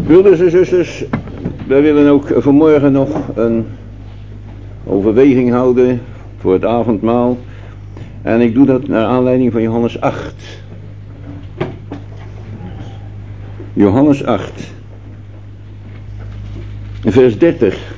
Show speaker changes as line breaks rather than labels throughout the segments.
Broeders en zusters, wij willen ook vanmorgen nog een overweging houden voor het avondmaal. En ik doe dat naar aanleiding van Johannes 8. Johannes 8. Vers 30.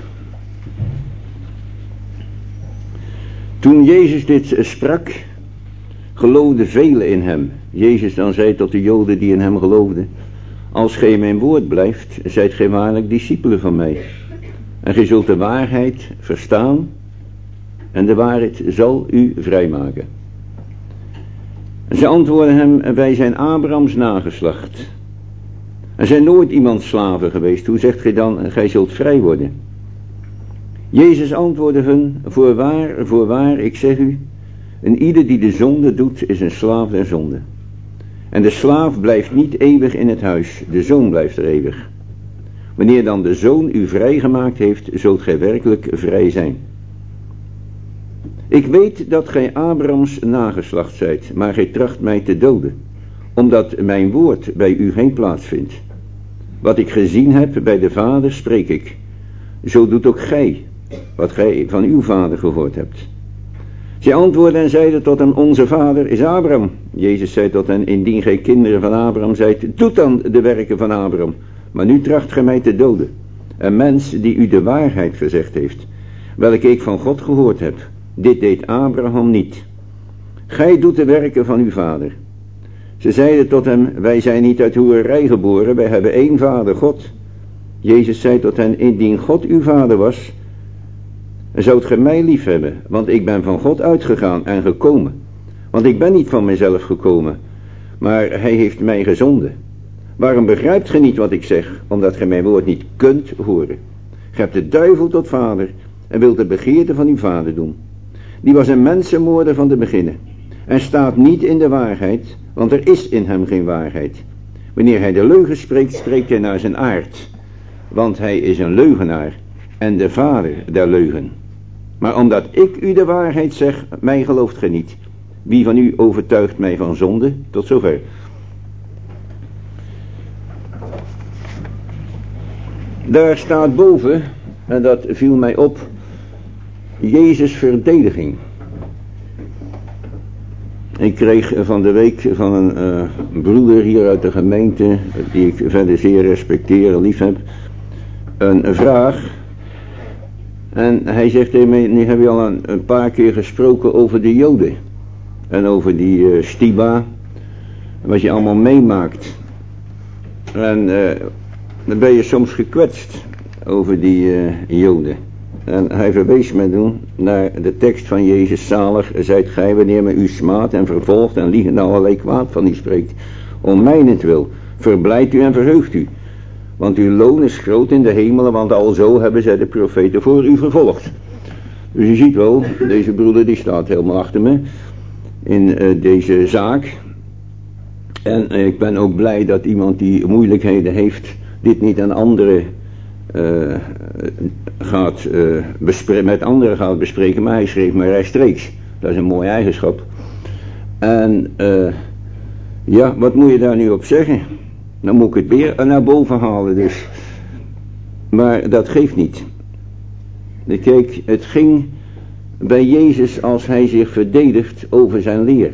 Toen Jezus dit sprak, geloofden velen in hem. Jezus dan zei tot de Joden die in hem geloofden: als gij mijn woord blijft, zijt gij waarlijk discipelen van mij. En gij zult de waarheid verstaan, en de waarheid zal u vrijmaken. Ze antwoordden hem: wij zijn Abrahams nageslacht. Er zijn nooit iemand slaven geweest. Hoe zegt gij dan, gij zult vrij worden? Jezus antwoordde hun: voorwaar, ik zeg u, en ieder die de zonde doet, is een slaaf der zonde. En de slaaf blijft niet eeuwig in het huis, de zoon blijft er eeuwig. Wanneer dan de zoon u vrijgemaakt heeft, zult gij werkelijk vrij zijn. Ik weet dat gij Abrahams nageslacht zijt, maar gij tracht mij te doden, omdat mijn woord bij u geen plaats vindt. Wat ik gezien heb bij de Vader, spreek ik. Zo doet ook gij, wat gij van uw vader gehoord hebt. Zij antwoordden en zeiden tot hem: onze vader is Abraham. Jezus zei tot hen: indien gij kinderen van Abraham zijt, doet dan de werken van Abraham. Maar nu tracht gij mij te doden, een mens die u de waarheid gezegd heeft, welke ik van God gehoord heb. Dit deed Abraham niet. Gij doet de werken van uw vader. Ze zeiden tot hem: wij zijn niet uit hoererij geboren, wij hebben één vader, God. Jezus zei tot hen: indien God uw vader was, zoudt gij mij lief hebben, want ik ben van God uitgegaan en gekomen. Want ik ben niet van mezelf gekomen, maar hij heeft mij gezonden. Waarom begrijpt gij niet wat ik zeg? Omdat gij mijn woord niet kunt horen. Gij hebt de duivel tot vader en wilt de begeerte van uw vader doen. Die was een mensenmoorder van de beginnen en staat niet in de waarheid, want er is in hem geen waarheid. Wanneer hij de leugen spreekt, spreekt hij naar zijn aard, want hij is een leugenaar en de vader der leugen. Maar omdat ik u de waarheid zeg, mij gelooft gij niet. Wie van u overtuigt mij van zonde? Tot zover. Daar staat boven, en dat viel mij op, Jezus' verdediging. Ik kreeg van de week van een broeder hier uit de gemeente, die ik verder zeer respecteer en lief heb, een vraag. En hij zegt tegen mij: nu heb je al een paar keer gesproken over de Joden. En over die stiba. Wat je allemaal meemaakt. En dan ben je soms gekwetst over die Joden. En hij verwees mij toen naar de tekst van Jezus: zalig zijt gij wanneer men u smaadt en vervolgt en liegend allerlei kwaad van u spreekt. Om mijnentwil verblijdt u en verheugt u. Want uw loon is groot in de hemelen, want alzo hebben zij de profeten voor u vervolgd. Dus je ziet wel, deze broeder die staat helemaal achter me in deze zaak. En ik ben ook blij dat iemand die moeilijkheden heeft, dit niet aan anderen met anderen gaat bespreken, maar hij schreef me rechtstreeks. Dat is een mooie eigenschap. En ja, wat moet je daar nu op zeggen? Dan moet ik het weer naar boven halen dus. Maar dat geeft niet. Kijk, het ging bij Jezus als hij zich verdedigt over zijn leer.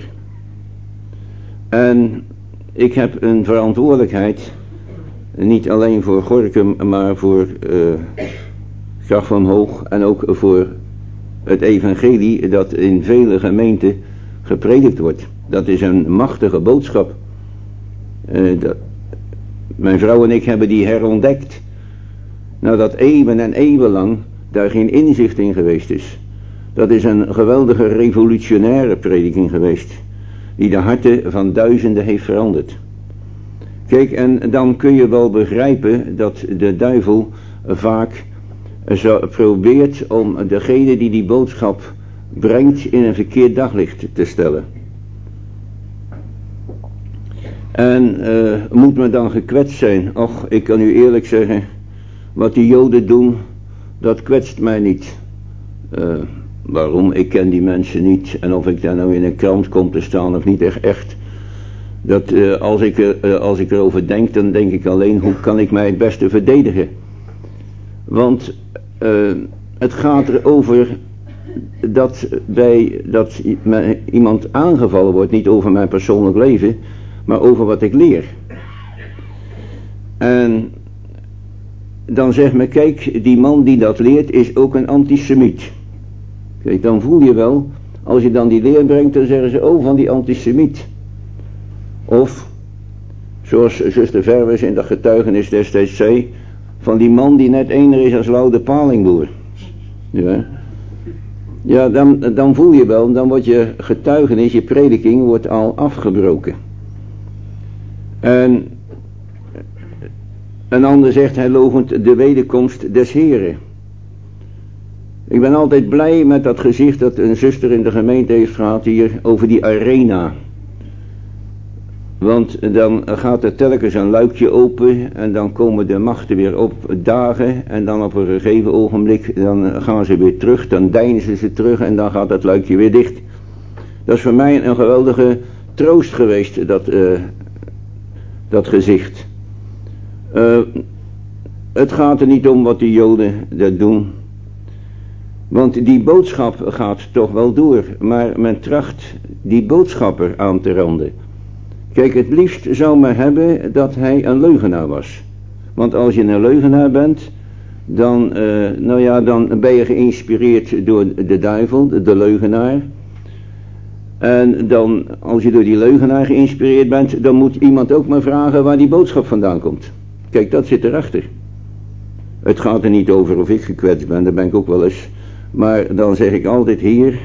En ik heb een verantwoordelijkheid, niet alleen voor Gorinchem, maar voor Gracht van Hoog en ook voor het evangelie dat in vele gemeenten gepredikt wordt. Dat is een machtige boodschap. Mijn vrouw en ik hebben die herontdekt. Nadat eeuwen en eeuwen lang daar geen inzicht in geweest is. Dat is een geweldige revolutionaire prediking geweest. Die de harten van duizenden heeft veranderd. Kijk, en dan kun je wel begrijpen dat de duivel vaak probeert om degene die die boodschap brengt in een verkeerd daglicht te stellen. En moet men dan gekwetst zijn? Och, ik kan u eerlijk zeggen, wat die Joden doen, dat kwetst mij niet. Waarom? Ik ken die mensen niet. En of ik daar nou in een krant kom te staan of niet, echt. Als ik erover denk, dan denk ik alleen, hoe kan ik mij het beste verdedigen? Want het gaat erover dat iemand aangevallen wordt, niet over mijn persoonlijk leven, maar over wat ik leer. En dan zegt men, kijk, die man die dat leert is ook een antisemiet. Kijk, dan voel je wel, als je dan die leer brengt, dan zeggen ze, oh, van die antisemiet. Of, zoals zuster Verwes in dat getuigenis destijds zei, van die man die net ener is als Louw de Palingboer. Ja, dan voel je wel, dan wordt je getuigenis, je prediking wordt al afgebroken. En een ander zegt, hij loochent de wederkomst des Heren. Ik ben altijd blij met dat gezicht dat een zuster in de gemeente heeft gehad hier over die arena. Want dan gaat er telkens een luikje open en dan komen de machten weer op dagen en dan op een gegeven ogenblik dan gaan ze weer terug, dan deinzen ze terug en dan gaat dat luikje weer dicht. Dat is voor mij een geweldige troost geweest, dat gezicht. Het gaat er niet om wat de Joden dat doen. Want die boodschap gaat toch wel door, maar men tracht die boodschapper aan te randen. Kijk, het liefst zou men hebben dat hij een leugenaar was. Want als je een leugenaar bent, dan ben je geïnspireerd door de duivel, de leugenaar. En dan, als je door die leugenaar geïnspireerd bent, dan moet iemand ook maar vragen waar die boodschap vandaan komt. Kijk, dat zit erachter. Het gaat er niet over of ik gekwetst ben, daar ben ik ook wel eens. Maar dan zeg ik altijd, Heer,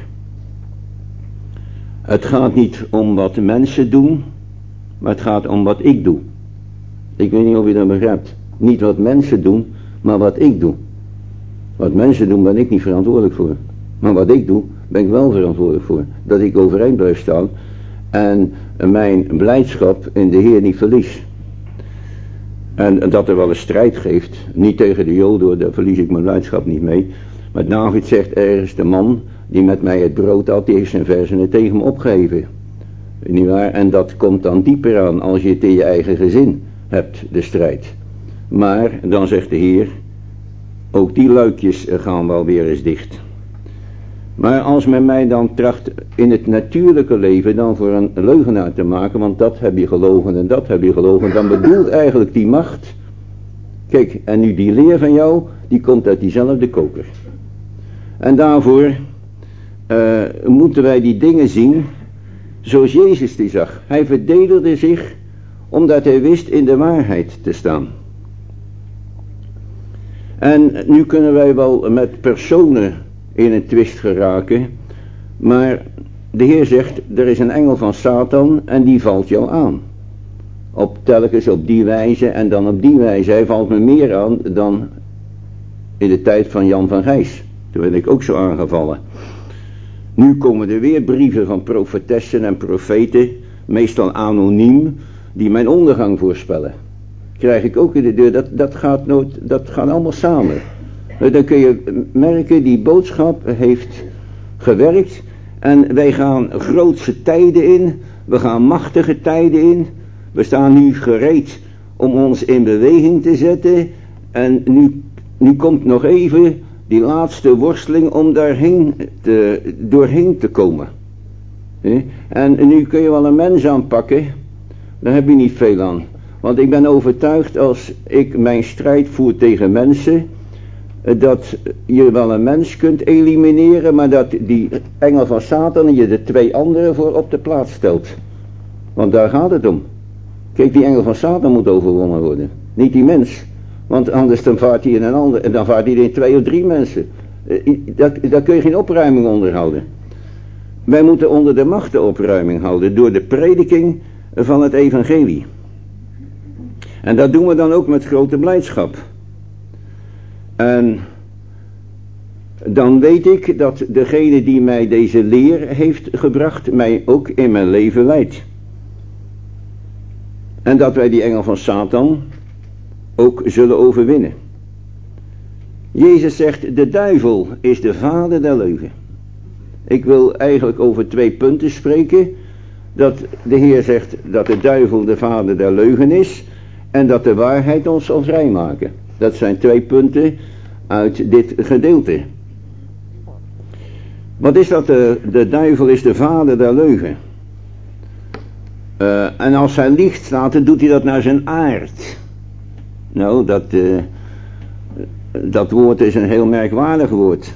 het gaat niet om wat mensen doen, maar het gaat om wat ik doe. Ik weet niet of je dat begrijpt. Niet wat mensen doen, maar wat ik doe. Wat mensen doen ben ik niet verantwoordelijk voor. Maar wat ik doe, ben ik wel verantwoordelijk voor. Dat ik overeind blijf staan en mijn blijdschap in de Heer niet verlies. En dat er wel een strijd geeft. Niet tegen de Joden, daar verlies ik mijn blijdschap niet mee. Maar David zegt ergens, de man die met mij het brood had, die heeft zijn verzen tegen me opgegeven. Niet waar? En dat komt dan dieper aan als je het in je eigen gezin hebt, de strijd. Maar dan zegt de Heer, ook die luikjes gaan wel weer eens dicht. Maar als men mij dan tracht in het natuurlijke leven dan voor een leugenaar te maken, want dat heb je gelogen en dat heb je gelogen, dan bedoelt eigenlijk die macht, kijk, en nu die leer van jou, die komt uit diezelfde koker. En daarvoor moeten wij die dingen zien zoals Jezus die zag. Hij verdedigde zich omdat hij wist in de waarheid te staan. En nu kunnen wij wel met personen in een twist geraken, maar de Heer zegt, er is een engel van Satan en die valt jou aan. Telkens op die wijze en dan op die wijze. Hij valt me meer aan dan in de tijd van Jan van Gijs. Toen werd ik ook zo aangevallen. Nu komen er weer brieven van profetessen en profeten, meestal anoniem, die mijn ondergang voorspellen. Krijg ik ook in de deur, dat gaat allemaal samen. Dan kun je merken, die boodschap heeft gewerkt en wij gaan grootse tijden in, we gaan machtige tijden in. We staan nu gereed om ons in beweging te zetten en nu komt nog even die laatste worsteling om doorheen te komen. En nu kun je wel een mens aanpakken, daar heb je niet veel aan. Want ik ben overtuigd als ik mijn strijd voer tegen mensen, dat je wel een mens kunt elimineren, maar dat die engel van Satan je de twee anderen voor op de plaats stelt. Want daar gaat het om. Kijk, die engel van Satan moet overwonnen worden, niet die mens. Want anders dan vaart hij in een ander, en dan vaart hij in 2 of 3 mensen. Daar kun je geen opruiming onder houden. Wij moeten onder de macht de opruiming houden door de prediking van het evangelie. En dat doen we dan ook met grote blijdschap. En dan weet ik dat degene die mij deze leer heeft gebracht, mij ook in mijn leven leidt. En dat wij die engel van Satan ook zullen overwinnen. Jezus zegt, de duivel is de vader der leugen. Ik wil eigenlijk over 2 punten spreken. dat de Heer zegt dat de duivel de vader der leugen is en dat de waarheid ons zal vrijmaken. Dat zijn 2 punten uit dit gedeelte. Wat is dat? De duivel is de vader der leugen. En als hij liegt staat, dan doet hij dat naar zijn aard. Nou, dat woord is een heel merkwaardig woord.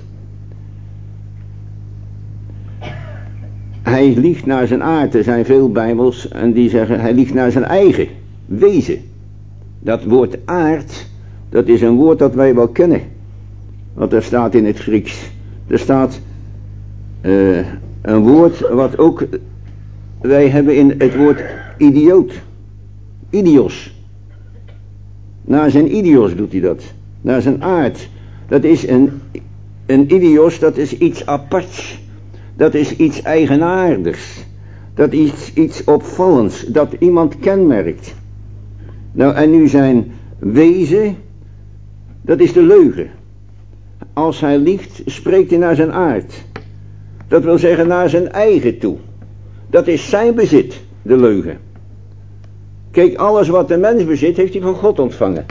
Hij liegt naar zijn aard. Er zijn veel Bijbels en die zeggen hij liegt naar zijn eigen wezen. Dat woord aard, dat is een woord dat wij wel kennen. Want er staat in het Grieks. Er staat een woord wat ook wij hebben in het woord idioot. Idios. Naar zijn idios doet hij dat. Naar zijn aard. Dat is een idios, dat is iets aparts. Dat is iets eigenaardigs. Dat is iets opvallends. Dat iemand kenmerkt. Nou, en nu zijn wezen, dat is de leugen. Als hij liegt, spreekt hij naar zijn aard. Dat wil zeggen naar zijn eigen toe. Dat is zijn bezit, de leugen. Kijk, alles wat de mens bezit, heeft hij van God ontvangen.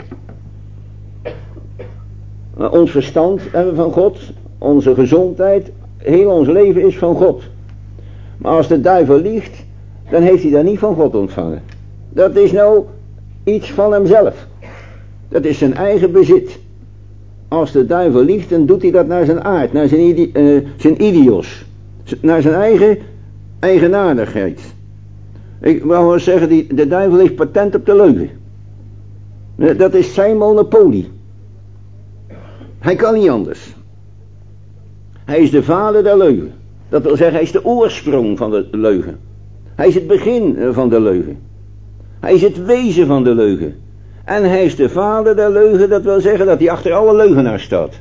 Ons verstand hebben we van God. Onze gezondheid, heel ons leven is van God. Maar als de duivel liegt, dan heeft hij dat niet van God ontvangen. Dat is nou iets van hemzelf. Dat is zijn eigen bezit. Als de duivel liegt, dan doet hij dat naar zijn aard, naar zijn idios. Naar zijn eigen eigenaardigheid. Ik wou wel zeggen, de duivel heeft patent op de leugen. Dat is zijn monopolie. Hij kan niet anders. Hij is de vader der leugen. Dat wil zeggen, hij is de oorsprong van de leugen. Hij is het begin van de leugen. Hij is het wezen van de leugen. En hij is de vader der leugen, dat wil zeggen dat hij achter alle leugenaars staat.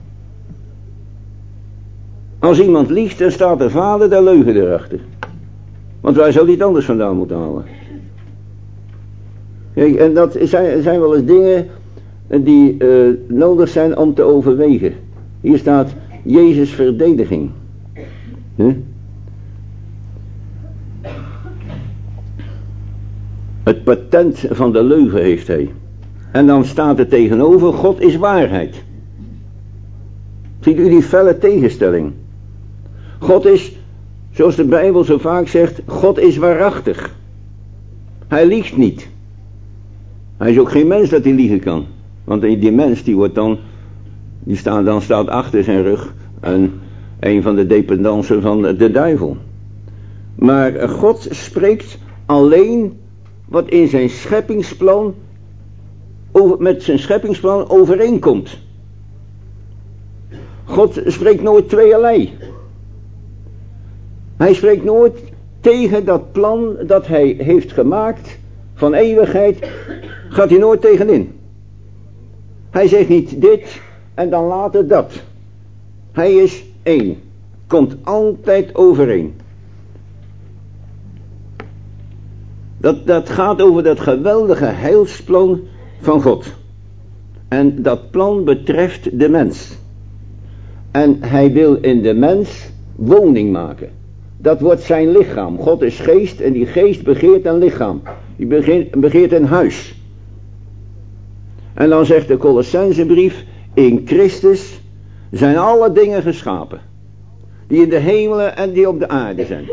Als iemand liegt, dan staat de vader der leugen erachter. Want waar zou hij het anders vandaan moeten halen? Kijk, en dat zijn wel eens dingen die nodig zijn om te overwegen. Hier staat Jezus' verdediging. Het patent van de leugen heeft hij. En dan staat er tegenover, God is waarheid. Ziet u die felle tegenstelling? God is, zoals de Bijbel zo vaak zegt, God is waarachtig. Hij liegt niet. Hij is ook geen mens dat hij liegen kan. Want die mens die staat achter zijn rug een van de dependanten van de duivel. Maar God spreekt alleen wat in zijn scheppingsplan met zijn scheppingsplan overeenkomt. God spreekt nooit tweeërlei. Hij spreekt nooit tegen dat plan dat hij heeft gemaakt van eeuwigheid, gaat hij nooit tegenin. Hij zegt niet dit en dan later dat. Hij is één. Komt altijd overeen. Dat gaat over dat geweldige heilsplan van God. En dat plan betreft de mens. En hij wil in de mens woning maken. Dat wordt zijn lichaam. God is geest en die geest begeert een lichaam. Die begeert een huis. En dan zegt de Colossensebrief, in Christus zijn alle dingen geschapen. Die in de hemelen en die op de aarde zijn.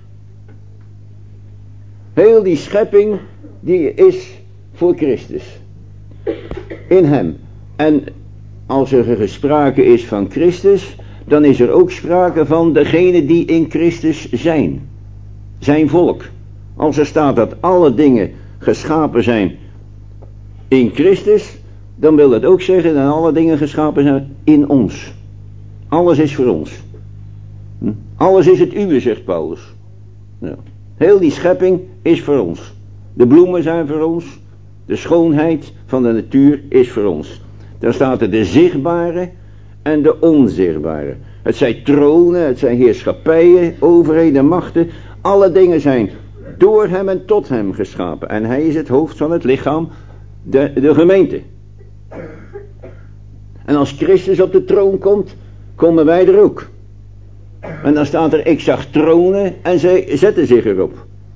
Heel die schepping, die is voor Christus. In hem. En als er sprake is van Christus, dan is er ook sprake van degenen die in Christus zijn. Zijn volk. Als er staat dat alle dingen geschapen zijn in Christus, dan wil dat ook zeggen dat alle dingen geschapen zijn in ons. Alles is voor ons. Alles is het uwe, zegt Paulus. Ja. Heel die schepping is voor ons. De bloemen zijn voor ons. De schoonheid van de natuur is voor ons. Dan staat er de zichtbare en de onzichtbare. Het zijn tronen, het zijn heerschappijen, overheden, machten. Alle dingen zijn door hem en tot hem geschapen. En hij is het hoofd van het lichaam, de gemeente. En als Christus op de troon komt, komen wij er ook. En dan staat er, ik zag tronen en zij zetten zich erop.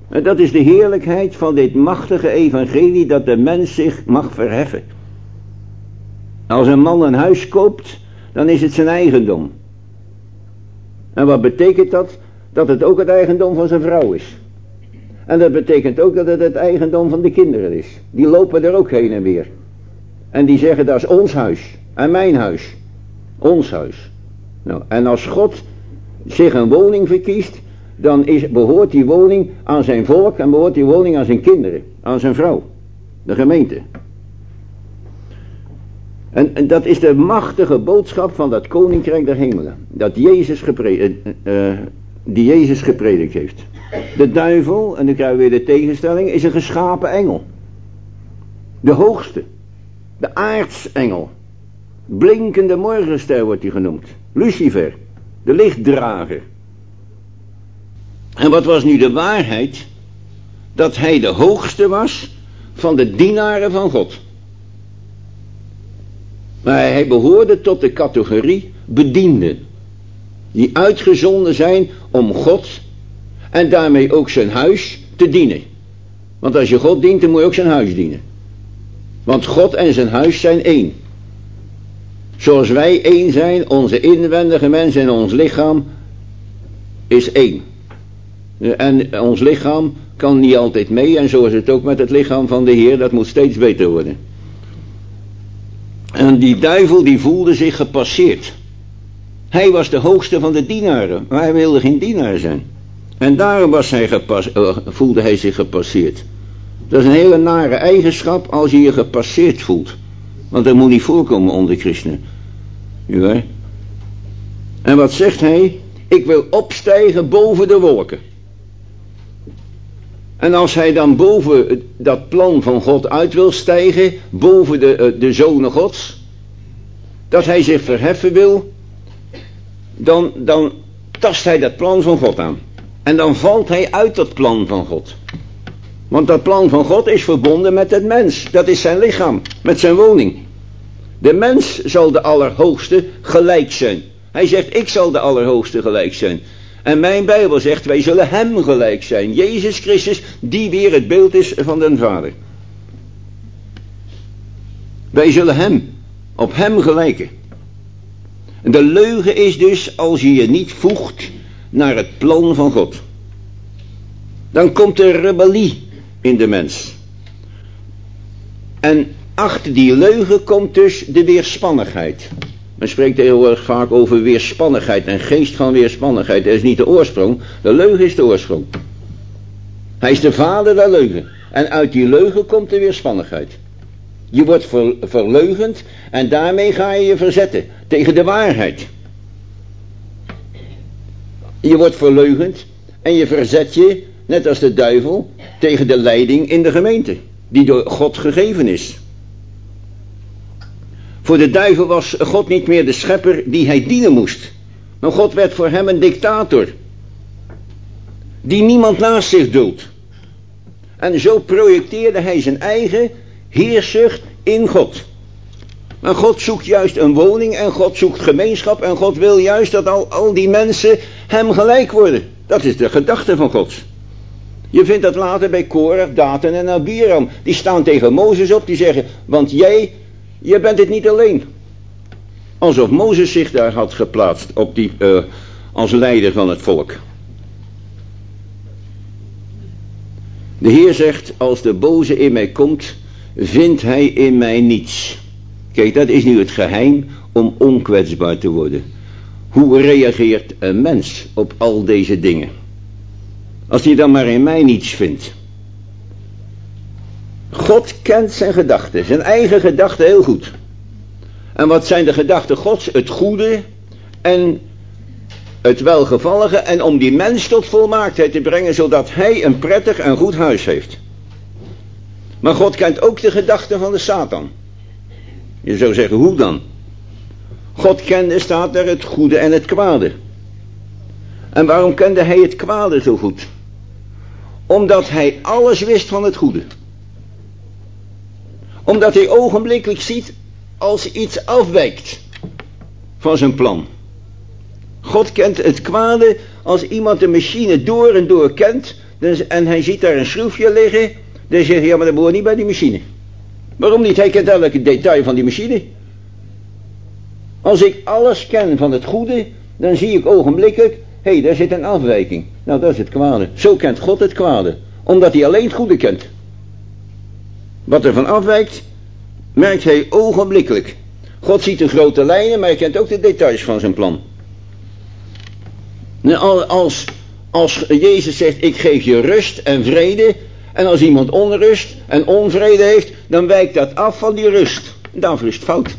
En dat is de heerlijkheid van dit machtige evangelie, dat de mens zich mag verheffen. Als een man een huis koopt, dan is het zijn eigendom. En wat betekent dat? Dat het ook het eigendom van zijn vrouw is. En dat betekent ook dat het het eigendom van de kinderen is. Die lopen er ook heen en weer. En die zeggen, dat is ons huis. En mijn huis. Ons huis. Nou, en als God zich een woning verkiest, dan behoort die woning aan zijn volk en behoort die woning aan zijn kinderen. Aan zijn vrouw. De gemeente. En dat is de machtige boodschap van dat koninkrijk der hemelen. Dat die Jezus gepredikt heeft. De duivel, en dan krijgen we weer de tegenstelling, is een geschapen engel. De hoogste. De aartsengel. Blinkende morgenster wordt hij genoemd. Lucifer. De lichtdrager. En wat was nu de waarheid? Dat hij de hoogste was van de dienaren van God. Maar hij behoorde tot de categorie bedienden. Die uitgezonden zijn om God en daarmee ook zijn huis te dienen. Want als je God dient, dan moet je ook zijn huis dienen. Want God en zijn huis zijn één. Zoals wij één zijn, onze inwendige mens en ons lichaam is één. En ons lichaam kan niet altijd mee, en zo is het ook met het lichaam van de Heer, dat moet steeds beter worden. En die duivel die voelde zich gepasseerd. Hij was de hoogste van de dienaren, maar hij wilde geen dienaar zijn. En daarom voelde hij zich gepasseerd. Dat is een hele nare eigenschap als je je gepasseerd voelt. Want dat moet niet voorkomen onder christenen. Ja. En wat zegt hij? Ik wil opstijgen boven de wolken. En als hij dan boven dat plan van God uit wil stijgen, boven de zonen Gods, dat hij zich verheffen wil, dan tast hij dat plan van God aan. En dan valt hij uit dat plan van God. Want dat plan van God is verbonden met het mens. Dat is zijn lichaam, met zijn woning. De mens zal de Allerhoogste gelijk zijn. Hij zegt, ik zal de Allerhoogste gelijk zijn. En mijn Bijbel zegt, wij zullen hem gelijk zijn. Jezus Christus, die weer het beeld is van den Vader. Wij zullen op hem gelijken. De leugen is dus als je je niet voegt naar het plan van God. Dan komt de rebellie in de mens. En achter die leugen komt dus de weerspannigheid. Men spreekt heel erg vaak over weerspannigheid en geest van weerspannigheid. Dat is niet de oorsprong, de leugen is de oorsprong. Hij is de vader der leugen. En uit die leugen komt de weerspannigheid. Je wordt verleugend en daarmee ga je je verzetten tegen de waarheid. Je wordt verleugend en je verzet je, net als de duivel, tegen de leiding in de gemeente, die door God gegeven is. Voor de duivel was God niet meer de schepper die hij dienen moest. Maar God werd voor hem een dictator. Die niemand naast zich duldt. En zo projecteerde hij zijn eigen heerzucht in God. Maar God zoekt juist een woning en God zoekt gemeenschap. En God wil juist dat al die mensen hem gelijk worden. Dat is de gedachte van God. Je vindt dat later bij Korach, Datan en Abiram. Die staan tegen Mozes op, die zeggen, want jij bent het niet alleen. Alsof Mozes zich daar had geplaatst als leider van het volk. De Heer zegt, als de boze in mij komt, vindt hij in mij niets. Kijk, dat is nu het geheim om onkwetsbaar te worden. Hoe reageert een mens op al deze dingen? Als hij dan maar in mij niets vindt. God kent zijn gedachten, zijn eigen gedachten heel goed. En wat zijn de gedachten Gods? Het goede en het welgevallige en om die mens tot volmaaktheid te brengen, zodat hij een prettig en goed huis heeft. Maar God kent ook de gedachten van de Satan. Je zou zeggen, hoe dan? God kende, staat er, het goede en het kwade. En waarom kende hij het kwade zo goed? Omdat hij alles wist van het goede. Omdat hij ogenblikkelijk ziet als iets afwijkt van zijn plan. God kent het kwade als iemand de machine door en door kent, Dus, en hij ziet daar een schroefje liggen. Dan zeg je, ja, maar dat behoort niet bij die machine. Waarom niet? Hij kent elke detail van die machine. Als ik alles ken van het goede, dan zie ik ogenblikkelijk, hé, daar zit een afwijking. Nou, dat is het kwade. Zo kent God het kwade. Omdat hij alleen het goede kent. Wat er van afwijkt, merkt hij ogenblikkelijk. God ziet de grote lijnen, maar hij kent ook de details van zijn plan. Als Jezus zegt, ik geef je rust en vrede, en als iemand onrust en onvrede heeft, dan wijkt dat af van die rust. Daarvoor is het fout.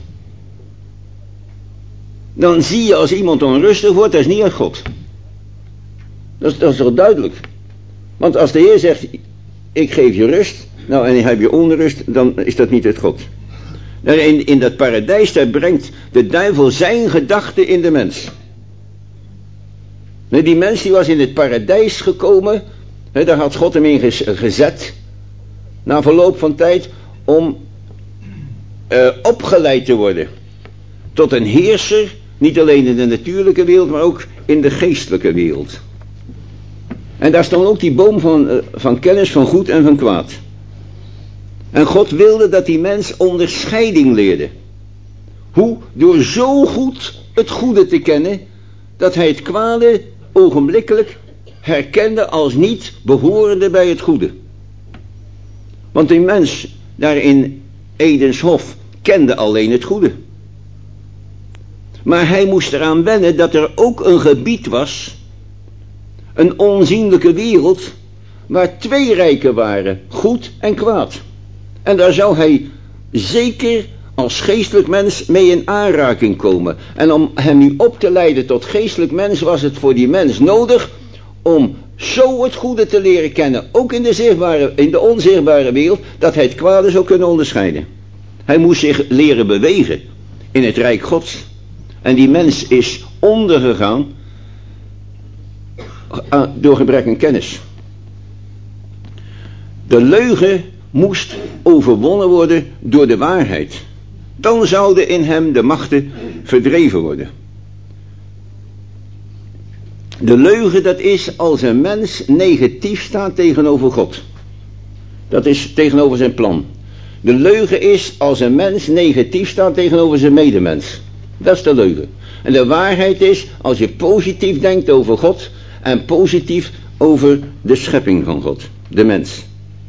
Dan zie je als iemand onrustig wordt, dat is niet uit God. Dat is toch duidelijk. Want als de Heer zegt, ik geef je rust, nou en heb je onrust, dan is dat niet uit God. In dat paradijs, daar brengt de duivel zijn gedachten in de mens. Die mens die was in het paradijs gekomen, daar had God hem in gezet, na verloop van tijd, om opgeleid te worden. Tot een heerser, niet alleen in de natuurlijke wereld, maar ook in de geestelijke wereld. En daar stond ook die boom van kennis van goed en van kwaad. En God wilde dat die mens onderscheiding leerde. Hoe? Door zo goed het goede te kennen, dat hij het kwade ogenblikkelijk herkende als niet behorende bij het goede. Want die mens daar in Edens Hof kende alleen het goede. Maar hij moest eraan wennen dat er ook een gebied was, een onzienlijke wereld, waar twee rijken waren, goed en kwaad. En daar zou hij zeker als geestelijk mens mee in aanraking komen. En om hem nu op te leiden tot geestelijk mens, was het voor die mens nodig om zo het goede te leren kennen, ook in de onzichtbare wereld, dat hij het kwade zou kunnen onderscheiden. Hij moest zich leren bewegen in het rijk Gods. En die mens is ondergegaan door gebrek aan kennis. De leugen moest overwonnen worden door de waarheid. Dan zouden in hem de machten verdreven worden. De leugen, dat is als een mens negatief staat tegenover God. Dat is tegenover zijn plan. De leugen is als een mens negatief staat tegenover zijn medemens. Dat is de leugen. En de waarheid is als je positief denkt over God en positief over de schepping van God, de mens.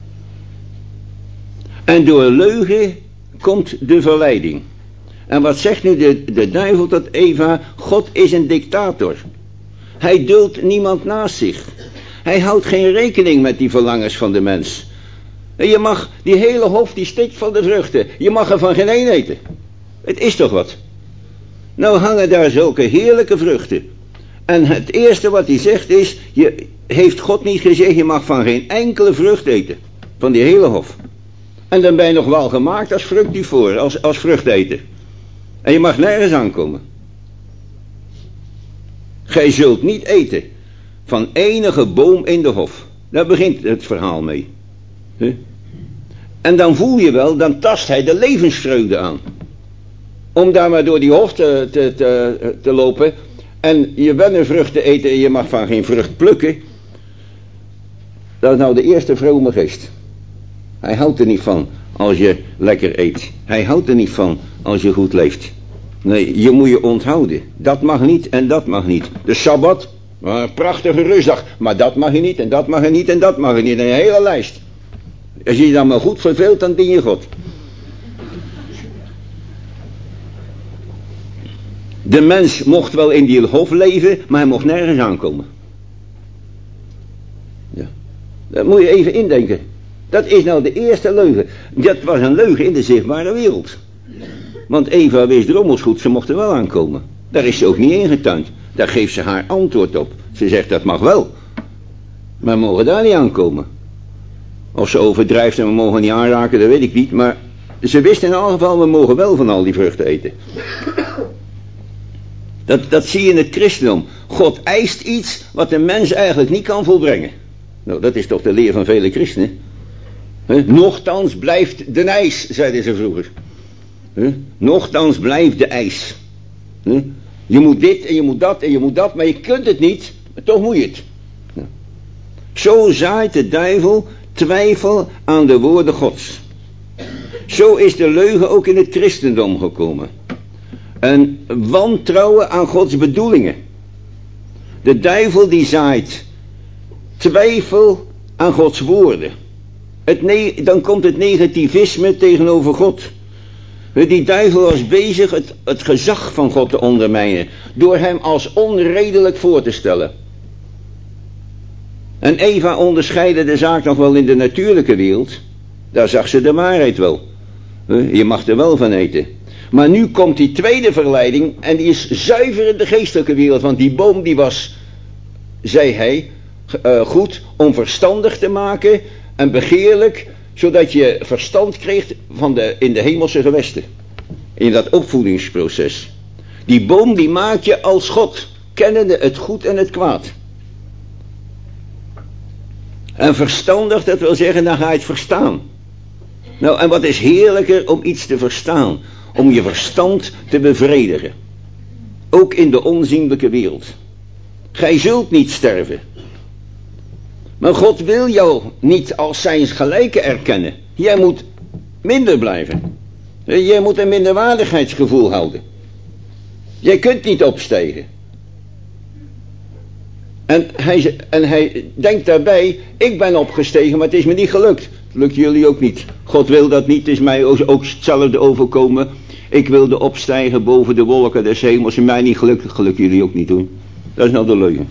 En door leugen komt de verleiding. En wat zegt nu de duivel tot Eva? God is een dictator. Hij duldt niemand naast zich. Hij houdt geen rekening met die verlangens van de mens. En je mag, die hele hof die stikt van de vruchten. Je mag er van geen één eten. Het is toch wat? Nou hangen daar zulke heerlijke vruchten. En het eerste wat hij zegt is, heeft God niet gezegd, je mag van geen enkele vrucht eten. Van die hele hof. En dan ben je nog wel gemaakt als fructivoor, als vruchteter. En je mag nergens aankomen. Gij zult niet eten van enige boom in de hof. Daar begint het verhaal mee. En dan voel je wel, dan tast hij de levensvreugde aan. Om daar maar door die hof te lopen. En je bent een vrucht te eten en je mag van geen vrucht plukken. Dat is nou de eerste vrome geest. Hij houdt er niet van als je lekker eet. Hij houdt er niet van als je goed leeft. Nee, je moet je onthouden. Dat mag niet en dat mag niet. De Sabbat, een prachtige rustdag. Maar dat mag je niet en dat mag je niet en dat mag je niet. Een hele lijst. Als je je dan maar goed verveelt, dan dien je God. De mens mocht wel in die hof leven, maar hij mocht nergens aankomen. Ja. Dat moet je even indenken. Dat is nou de eerste leugen. Dat was een leugen in de zichtbare wereld. Want Eva wist drommels goed, ze mocht er wel aankomen. Daar is ze ook niet ingetuind. Daar geeft ze haar antwoord op. Ze zegt dat mag wel. Maar we mogen daar niet aankomen. Of ze overdrijft en we mogen niet aanraken, dat weet ik niet. Maar ze wist in elk geval, we mogen wel van al die vruchten eten. Dat zie je in het christendom. God eist iets wat de mens eigenlijk niet kan volbrengen. Nou, dat is toch de leer van vele christenen. Nochtans blijft de eis, zeiden ze vroeger. Nochtans blijft de eis. Je moet dit en je moet dat en je moet dat, maar je kunt het niet, maar toch moet je het. Zo zaait de duivel twijfel aan de woorden Gods. Zo is de leugen ook in het christendom gekomen. Een wantrouwen aan Gods bedoelingen. De duivel die zaait twijfel aan Gods woorden. Dan komt het negativisme tegenover God. Die duivel was bezig het gezag van God te ondermijnen, door hem als onredelijk voor te stellen. En Eva onderscheidde de zaak nog wel in de natuurlijke wereld. Daar zag ze de waarheid wel. Je mag er wel van eten. Maar nu komt die tweede verleiding en die is zuiver in de geestelijke wereld. Want die boom die was, zei hij, goed om verstandig te maken en begeerlijk, zodat je verstand kreeg in de hemelse gewesten. In dat opvoedingsproces. Die boom die maakt je als God, kennende het goed en het kwaad. En verstandig, dat wil zeggen, dan ga je het verstaan. Nou, en wat is heerlijker om iets te verstaan? Om je verstand te bevredigen. Ook in de onzienlijke wereld. Gij zult niet sterven. Maar God wil jou niet als zijn gelijke erkennen. Jij moet minder blijven. Jij moet een minderwaardigheidsgevoel houden. Jij kunt niet opstijgen. En hij denkt daarbij, ik ben opgestegen, maar het is me niet gelukt. Het lukt jullie ook niet. God wil dat niet, het is mij ook hetzelfde overkomen. Ik wilde opstijgen boven de wolken des hemels, en mij niet gelukt. Dat lukt jullie ook niet hoor. Dat is nou de leugen.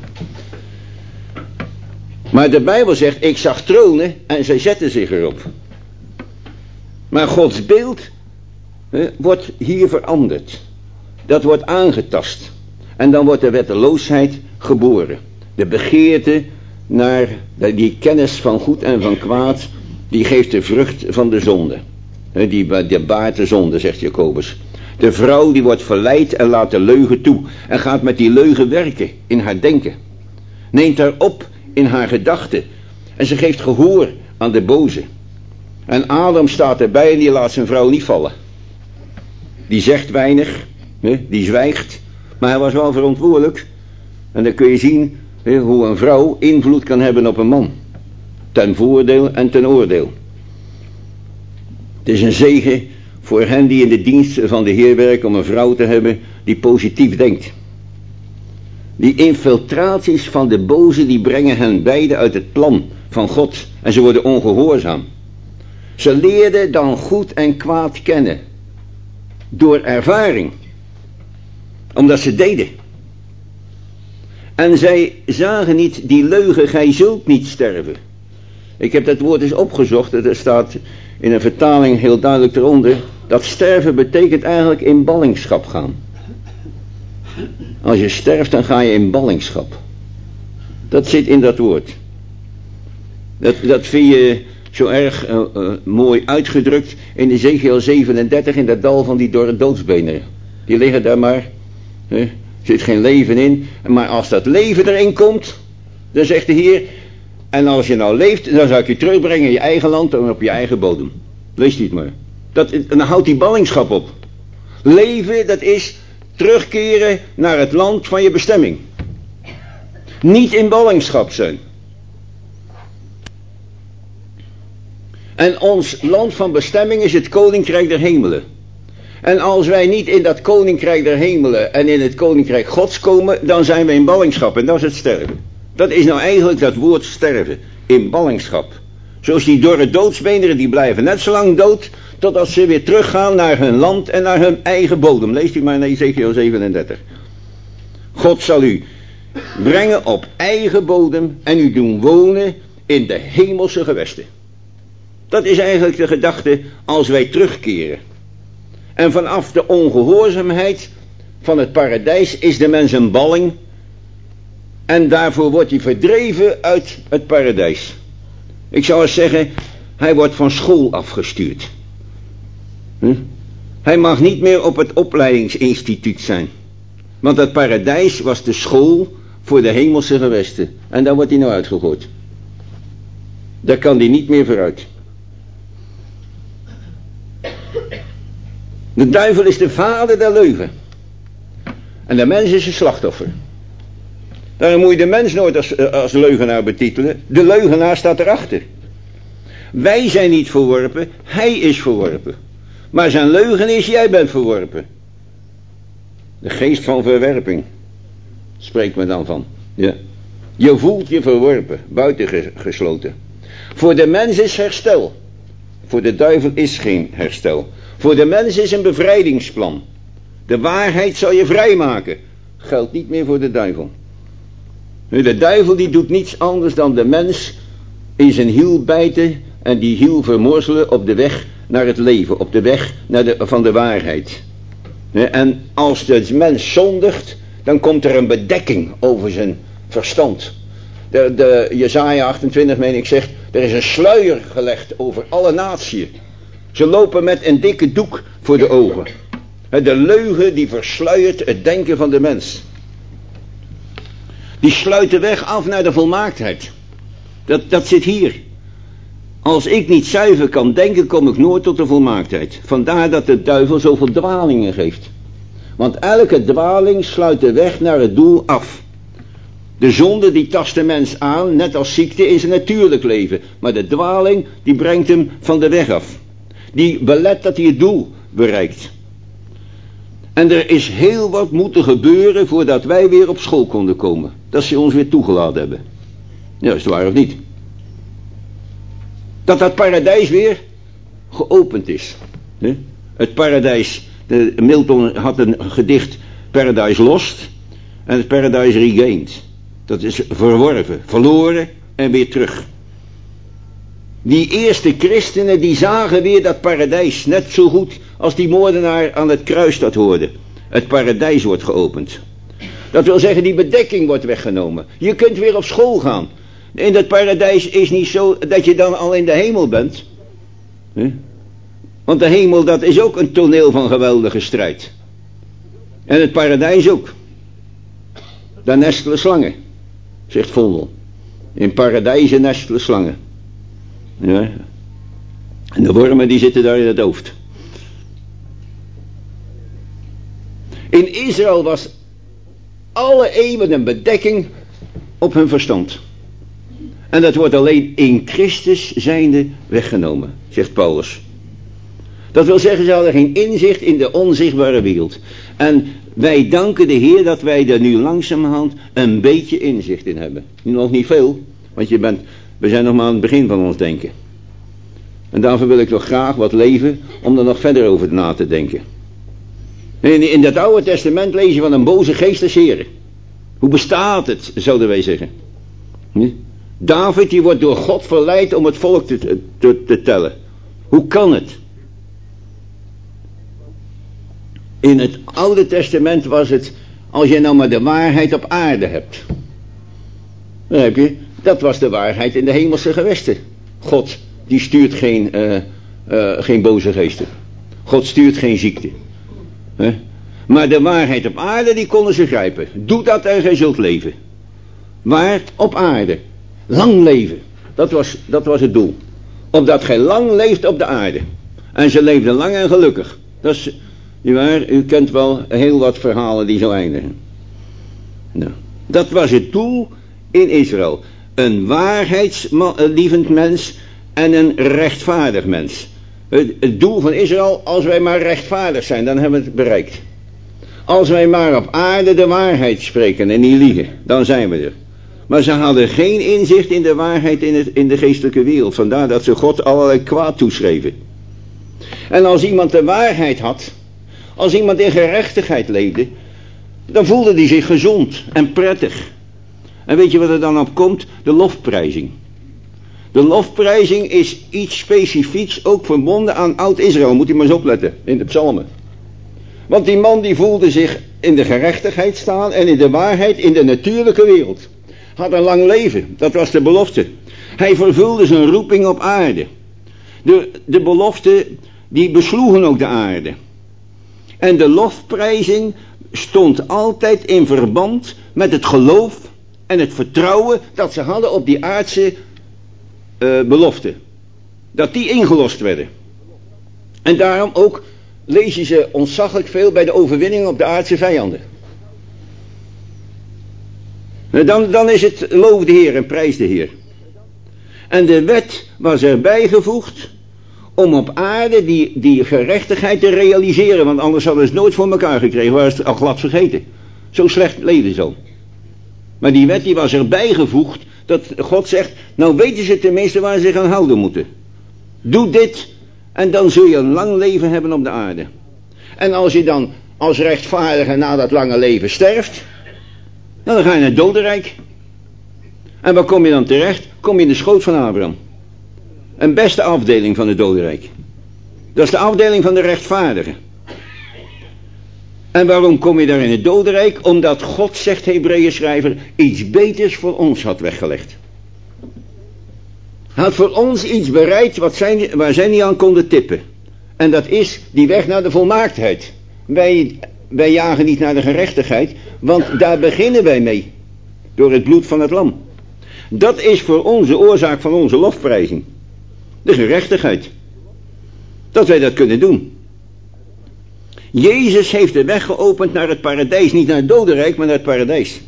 Maar de Bijbel zegt, ik zag tronen en zij zetten zich erop. Maar Gods beeld wordt hier veranderd. Dat wordt aangetast. En dan wordt de wetteloosheid geboren. De begeerte naar die kennis van goed en van kwaad, die geeft de vrucht van de zonde. Die baart de zonde, zegt Jacobus. De vrouw die wordt verleid en laat de leugen toe. En gaat met die leugen werken in haar denken. Neemt haar op in haar gedachten. En ze geeft gehoor aan de boze. En Adam staat erbij en die laat zijn vrouw niet vallen. Die zegt weinig, die zwijgt. Maar hij was wel verantwoordelijk. En dan kun je zien hoe een vrouw invloed kan hebben op een man. Ten voordeel en ten oordeel. Het is een zegen voor hen die in de dienst van de Heer werken om een vrouw te hebben die positief denkt. Die infiltraties van de boze die brengen hen beiden uit het plan van God. En ze worden ongehoorzaam. Ze leerden dan goed en kwaad kennen. Door ervaring. Omdat ze deden. En zij zagen niet die leugen, gij zult niet sterven. Ik heb dat woord eens opgezocht. Er staat in een vertaling heel duidelijk eronder. Dat sterven betekent eigenlijk in ballingschap gaan. Als je sterft, dan ga je in ballingschap. Dat zit in dat woord. Dat vind je zo erg mooi uitgedrukt in Ezekiel 37 in dat dal van die dorre doodsbenen. Die liggen daar maar. Er zit geen leven in. Maar als dat leven erin komt, dan zegt de Heer, en als je nou leeft, dan zou ik je terugbrengen in je eigen land en op je eigen bodem. Lees die het maar. Dan houdt die ballingschap op. Leven, dat is terugkeren naar het land van je bestemming. Niet in ballingschap zijn. En ons land van bestemming is het koninkrijk der hemelen. En als wij niet in dat koninkrijk der hemelen en in het koninkrijk Gods komen, dan zijn we in ballingschap en dat is het sterven. Dat is nou eigenlijk dat woord sterven, in ballingschap. Zoals die dorre doodsbeenderen, die blijven net zo lang dood, totdat ze weer teruggaan naar hun land en naar hun eigen bodem. Leest u maar in Ezekiel 37. God zal u brengen op eigen bodem en u doen wonen in de hemelse gewesten. Dat is eigenlijk de gedachte als wij terugkeren. En vanaf de ongehoorzaamheid van het paradijs is de mens een balling. En daarvoor wordt hij verdreven uit het paradijs. Ik zou eens zeggen, hij wordt van school afgestuurd. Hij mag niet meer op het opleidingsinstituut zijn. Want het paradijs was de school voor de hemelse gewesten. En daar wordt hij nou uitgegooid. Daar kan hij niet meer vooruit. De duivel is de vader der leugen. En de mens is een slachtoffer. Daarom moet je de mens nooit als leugenaar betitelen. De leugenaar staat erachter. Wij zijn niet verworpen, hij is verworpen. Maar zijn leugen is, jij bent verworpen. De geest van verwerping spreekt men dan van. Ja. Je voelt je verworpen, buitengesloten. Voor de mens is herstel. Voor de duivel is geen herstel. Voor de mens is een bevrijdingsplan. De waarheid zal je vrijmaken. Geldt niet meer voor de duivel. De duivel die doet niets anders dan de mens in zijn hiel bijten en die hiel vermorzelen op de weg naar het leven, op de weg van de waarheid. En als de mens zondigt, dan komt er een bedekking over zijn verstand. Jesaja 28, meen ik, zegt, er is een sluier gelegd over alle natieën. Ze lopen met een dikke doek voor de ogen. De leugen die versluiert het denken van de mens. Die sluit de weg af naar de volmaaktheid. Dat zit hier. Als ik niet zuiver kan denken, kom ik nooit tot de volmaaktheid. Vandaar dat de duivel zoveel dwalingen geeft. Want elke dwaling sluit de weg naar het doel af. De zonde die tast de mens aan, net als ziekte in zijn natuurlijk leven. Maar de dwaling die brengt hem van de weg af. Die belet dat hij het doel bereikt. En er is heel wat moeten gebeuren voordat wij weer op school konden komen. Dat ze ons weer toegelaten hebben. Ja, is het waar of niet? Dat paradijs weer geopend is. Het paradijs, Milton had een gedicht, Paradise Lost en het Paradise Regained. Dat is verworven, verloren en weer terug. Die eerste christenen die zagen weer dat paradijs, net zo goed als die moordenaar aan het kruis dat hoorde. Het paradijs wordt geopend. Dat wil zeggen, die bedekking wordt weggenomen. Je kunt weer op school gaan. In dat paradijs is niet zo dat je dan al in de hemel bent. Want de hemel, dat is ook een toneel van geweldige strijd. En het paradijs ook. Daar nestelen slangen, zegt Vondel. In paradijzen nestelen slangen. Ja. En de wormen die zitten daar in het hoofd. In Israël was alle eeuwen een bedekking op hun verstand. En dat wordt alleen in Christus zijnde weggenomen, zegt Paulus. Dat wil zeggen, ze hadden geen inzicht in de onzichtbare wereld. En wij danken de Heer dat wij er nu langzamerhand een beetje inzicht in hebben. Nog niet veel, want we zijn nog maar aan het begin van ons denken. En daarvoor wil ik nog graag wat leven om er nog verder over na te denken. In dat Oude Testament lees je van een boze geest des Heren. Hoe bestaat het, zouden wij zeggen. David die wordt door God verleid om het volk te tellen. Hoe kan het? In het Oude Testament was het, als je nou maar de waarheid op aarde hebt. Dan heb je, dat was de waarheid in de hemelse gewesten. God, die stuurt geen boze geesten. God stuurt geen ziekte. Maar de waarheid op aarde, die konden ze grijpen. Doe dat en gij zult leven. Waar? Op aarde. Lang leven. Dat was het doel. Opdat gij lang leeft op de aarde. En ze leefden lang en gelukkig. Dat is, nietwaar? U kent wel heel wat verhalen die zo eindigen. Nou, dat was het doel in Israël. Een waarheidslievend mens en een rechtvaardig mens. Het doel van Israël, als wij maar rechtvaardig zijn, dan hebben we het bereikt. Als wij maar op aarde de waarheid spreken en niet liegen, dan zijn we er. Maar ze hadden geen inzicht in de waarheid in de geestelijke wereld. Vandaar dat ze God allerlei kwaad toeschreven. En als iemand de waarheid had, als iemand in gerechtigheid leefde, dan voelde hij zich gezond en prettig. En weet je wat er dan op komt? De lofprijzing. De lofprijzing is iets specifieks ook verbonden aan Oud-Israël. Moet u maar eens opletten in de psalmen. Want die man die voelde zich in de gerechtigheid staan en in de waarheid in de natuurlijke wereld. Had een lang leven, dat was de belofte. Hij vervulde zijn roeping op aarde. De belofte die besloegen ook de aarde. En de lofprijzing stond altijd in verband met het geloof en het vertrouwen dat ze hadden op die aardse belofte. Dat die ingelost werden. En daarom ook lees je ze ontzaglijk veel bij de overwinning op de aardse vijanden. Dan is het loof de Heer en prijs de Heer. En de wet was erbij gevoegd om op aarde die gerechtigheid te realiseren, want anders hadden ze het nooit voor elkaar gekregen, waren ze het al glad vergeten. Zo slecht leven ze al. Maar die wet die was erbij gevoegd, dat God zegt, nou weten ze tenminste waar ze zich aan houden moeten. Doe dit en dan zul je een lang leven hebben op de aarde. En als je dan als rechtvaardige na dat lange leven sterft, dan ga je naar het dodenrijk. En waar kom je dan terecht? Kom je in de schoot van Abraham. Een beste afdeling van het dodenrijk. Dat is de afdeling van de rechtvaardigen. En waarom kom je daar in het dodenrijk? Omdat God, zegt Hebreeën schrijver, iets beters voor ons had weggelegd. Hij had voor ons iets bereid waar zij niet aan konden tippen. En dat is die weg naar de volmaaktheid. Wij jagen niet naar de gerechtigheid, want daar beginnen wij mee. Door het bloed van het lam. Dat is voor ons de oorzaak van onze lofprijzing. De gerechtigheid. Dat wij dat kunnen doen. Jezus heeft de weg geopend naar het paradijs. Niet naar het dodenrijk, maar naar het paradijs.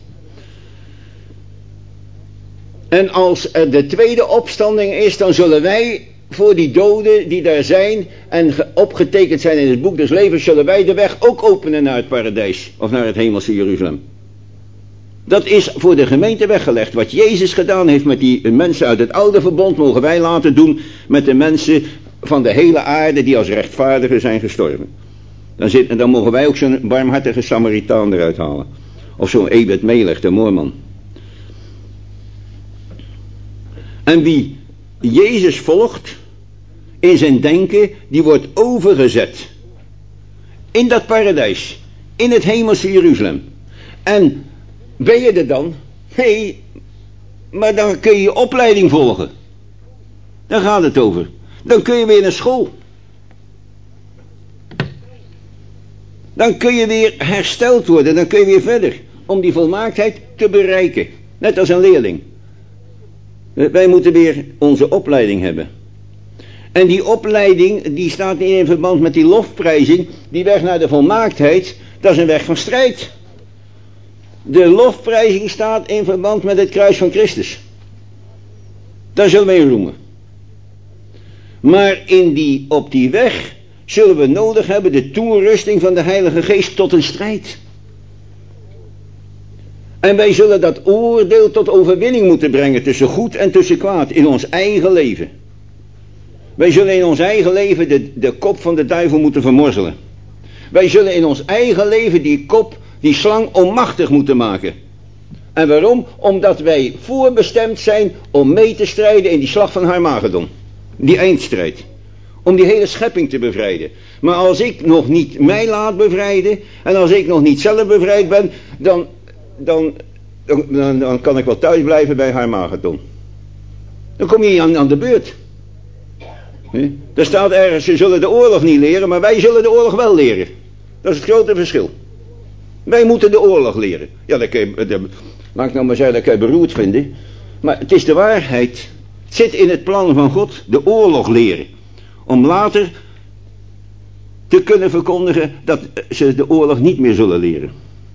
En als er de tweede opstanding is, dan zullen wij voor die doden die daar zijn en opgetekend zijn in het boek des levens, zullen wij de weg ook openen naar het paradijs. Of naar het hemelse Jeruzalem. Dat is voor de gemeente weggelegd. Wat Jezus gedaan heeft met die mensen uit het oude verbond, mogen wij laten doen met de mensen van de hele aarde die als rechtvaardigen zijn gestorven. Dan mogen wij ook zo'n barmhartige Samaritaan eruit halen. Of zo'n Ebed Melech, de moorman. En wie Jezus volgt in zijn denken, die wordt overgezet in dat paradijs, in het hemelse Jeruzalem. En ben je er dan? Nee, maar dan kun je je opleiding volgen. Daar gaat het over. Dan kun je weer naar school. Dan kun je weer hersteld worden, dan kun je weer verder. Om die volmaaktheid te bereiken. Net als een leerling. Wij moeten weer onze opleiding hebben. En die opleiding, die staat niet in verband met die lofprijzing. Die weg naar de volmaaktheid, dat is een weg van strijd. De lofprijzing staat in verband met het kruis van Christus. Daar zullen we in roemen. Maar op die weg zullen we nodig hebben de toerusting van de Heilige Geest tot een strijd. En wij zullen dat oordeel tot overwinning moeten brengen tussen goed en tussen kwaad in ons eigen leven. Wij zullen in ons eigen leven de kop van de duivel moeten vermorzelen. Wij zullen in ons eigen leven die slang onmachtig moeten maken. En waarom? Omdat wij voorbestemd zijn om mee te strijden in die slag van Harmagedon. Die eindstrijd. Om die hele schepping te bevrijden. Maar als ik nog niet mij laat bevrijden, en als ik nog niet zelf bevrijd ben, dan kan ik wel thuis blijven bij Harmagedon. Dan kom je niet aan de beurt. Er staat ergens, ze zullen de oorlog niet leren, maar wij zullen de oorlog wel leren. Dat is het grote verschil. Wij moeten de oorlog leren. Ja, laat ik nou maar zeggen, dat kan je beroerd vinden. Maar het is de waarheid. Het zit in het plan van God, de oorlog leren. Om later te kunnen verkondigen dat ze de oorlog niet meer zullen leren.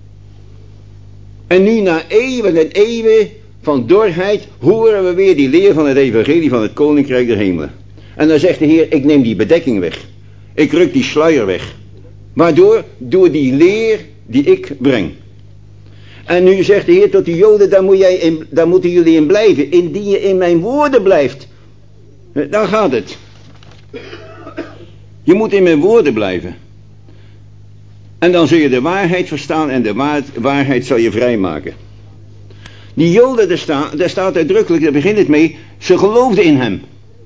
En nu na eeuwen en eeuwen van dorheid horen we weer die leer van het evangelie van het koninkrijk der hemelen. En dan zegt de Heer, ik neem die bedekking weg. Ik ruk die sluier weg. Waardoor? Door die leer die ik breng. En nu zegt de Heer tot de Joden, daar moeten jullie in blijven. Indien je in mijn woorden blijft. Dan gaat het. Je moet in mijn woorden blijven. En dan zul je de waarheid verstaan en de waarheid zal je vrijmaken. Die Joden, daar staat uitdrukkelijk, daar begint het mee, ze geloofden in hem.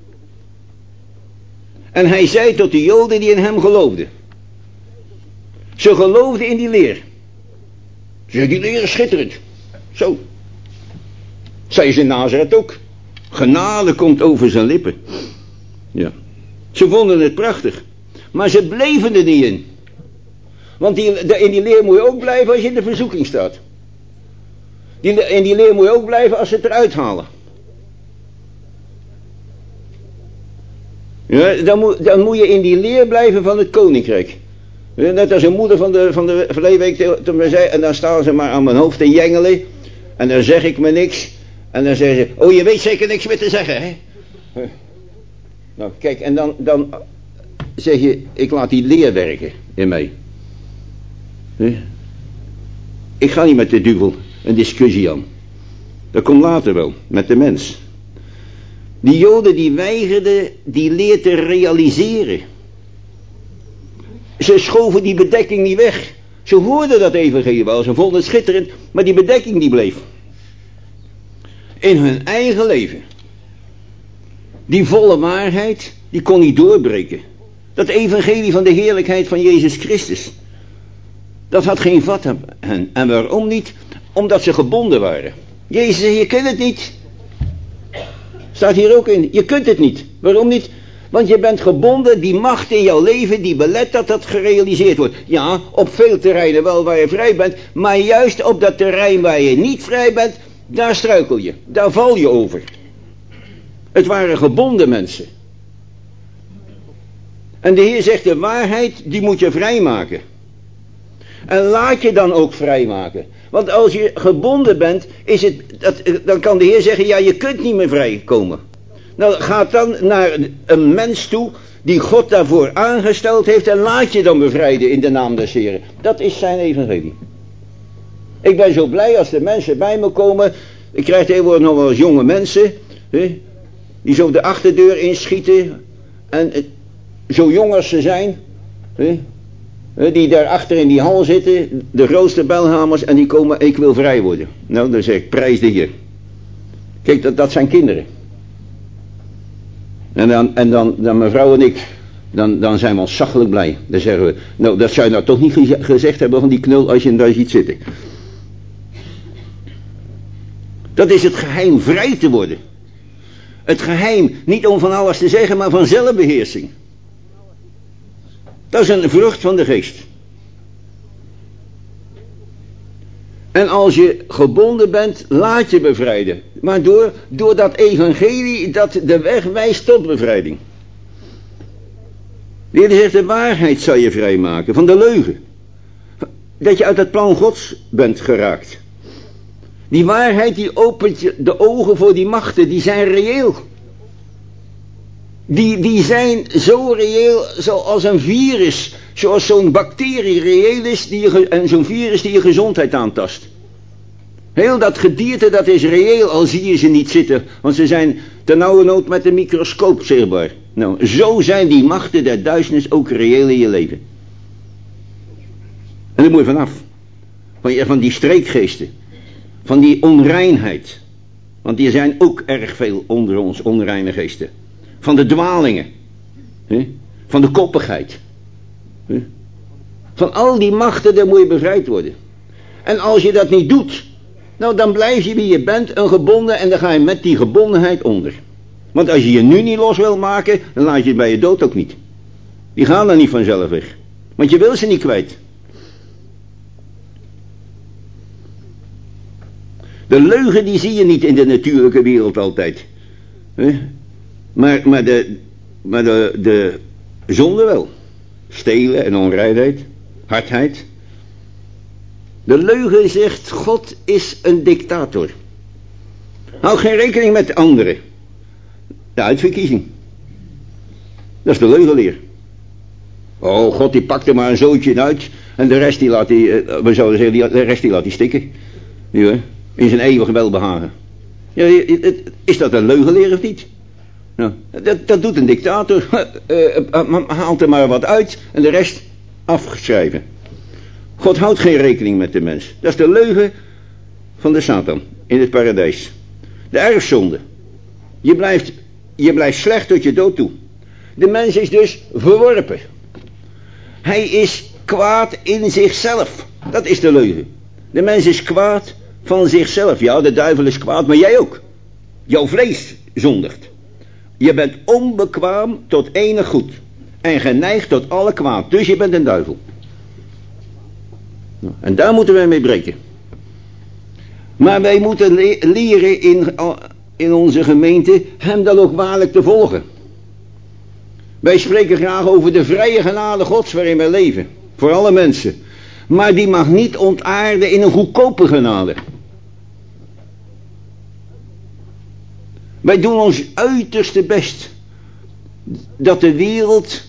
En hij zei tot de Joden die in hem geloofden. Ze geloofden in die leer. Ze zei, die leer is schitterend. Zo. Zei ze in Nazareth ook. Genade komt over zijn lippen. Ja. Ze vonden het prachtig. Maar ze bleven er niet in. Want in die leer moet je ook blijven als je in de verzoeking staat. In die leer moet je ook blijven als ze het eruit halen. Ja, dan moet je in die leer blijven van het koninkrijk. Net als een moeder van de verleden week toen mij zei, en dan staan ze maar aan mijn hoofd te jengelen. En dan zeg ik me niks. En dan zeggen ze, oh je weet zeker niks meer te zeggen, hè? Nou, kijk, en dan zeg je, ik laat die leer werken in mij. Ik ga niet met de duivel een discussie aan. Dat komt later wel, met de mens. Die Joden die weigerden die leer te realiseren. Ze schoven die bedekking niet weg. Ze hoorden dat evangelie wel, ze vonden het schitterend, maar die bedekking die bleef. In hun eigen leven. Die volle waarheid, die kon niet doorbreken. Dat evangelie van de heerlijkheid van Jezus Christus. Dat had geen vat op hen. En waarom niet? Omdat ze gebonden waren. Jezus zei, je kunt het niet. Staat hier ook in, je kunt het niet. Waarom niet? Want je bent gebonden, die macht in jouw leven, die belet dat dat gerealiseerd wordt. Ja, op veel terreinen wel waar je vrij bent, maar juist op dat terrein waar je niet vrij bent, daar struikel je. Daar val je over. Het waren gebonden mensen. En de Heer zegt, de waarheid, die moet je vrijmaken. En laat je dan ook vrijmaken. Want als je gebonden bent, dan kan de Heer zeggen, ja, je kunt niet meer vrijkomen. Nou, ga dan naar een mens toe die God daarvoor aangesteld heeft en laat je dan bevrijden in de naam des Heren. Dat is zijn evangelie. Ik ben zo blij als de mensen bij me komen. Ik krijg tegenwoordig nog wel eens jonge mensen, die zo de achterdeur inschieten. En zo jong als ze zijn, die daar achter in die hal zitten, de grootste belhamers, en die komen, ik wil vrij worden. Nou, dan zeg ik, prijs de Heer. Kijk, dat zijn kinderen. En dan mevrouw en ik, dan zijn we ontzaglijk blij. Dan zeggen we, nou, dat zou je nou toch niet gezegd hebben van die knul als je hem daar ziet zitten. Dat is het geheim, vrij te worden. Het geheim, niet om van alles te zeggen, maar van zelfbeheersing. Dat is een vrucht van de geest. En als je gebonden bent, laat je bevrijden. Maar door dat evangelie dat de weg wijst tot bevrijding. De Heer zegt, de waarheid zal je vrijmaken van de leugen. Dat je uit het plan Gods bent geraakt. Die waarheid die opent je de ogen voor die machten, die zijn reëel. Die zijn zo reëel zoals een virus, zoals zo'n bacterie reëel is en zo'n virus die je gezondheid aantast. Heel dat gedierte, dat is reëel, al zie je ze niet zitten, want ze zijn ternauwernood met een microscoop zichtbaar. Nou, zo zijn die machten der duisternis ook reëel in je leven. En daar moet je vanaf. Van die streekgeesten. Van die onreinheid. Want die zijn ook erg veel onder ons, onreine geesten. Van de dwalingen. Van de koppigheid. Van al die machten, daar moet je bevrijd worden. En als je dat niet doet, nou dan blijf je wie je bent, een gebonden, en dan ga je met die gebondenheid onder. Want als je je nu niet los wil maken, dan laat je het bij je dood ook niet. Die gaan dan niet vanzelf weg. Want je wil ze niet kwijt. De leugen die zie je niet in de natuurlijke wereld altijd. Maar de zonde wel. Stelen en onreinheid. Hardheid. De leugen zegt, God is een dictator. Hou geen rekening met de anderen. De uitverkiezing. Dat is de leugenleer. Oh, God die pakt er maar een zootje uit. En de rest die laat we zouden zeggen, de rest die laat hij stikken. Ja, in zijn eeuwige welbehagen. Ja, is dat een leugenleer of niet? Nou, dat doet een dictator. Haalt er maar wat uit en de rest afschrijven. God houdt geen rekening met de mens. Dat is de leugen van de Satan in het paradijs. De erfzonde. Je blijft slecht tot je dood toe. De mens is dus verworpen. Hij is kwaad in zichzelf. Dat is de leugen. De mens is kwaad van zichzelf. Ja, de duivel is kwaad, maar jij ook. Jouw vlees zondigt. Je bent onbekwaam tot enig goed. En geneigd tot alle kwaad. Dus je bent een duivel. En daar moeten wij mee breken. Maar wij moeten leren in onze gemeente hem dan ook waarlijk te volgen. Wij spreken graag over de vrije genade Gods waarin wij leven. Voor alle mensen. Maar die mag niet ontaarden in een goedkope genade. Wij doen ons uiterste best dat de wereld,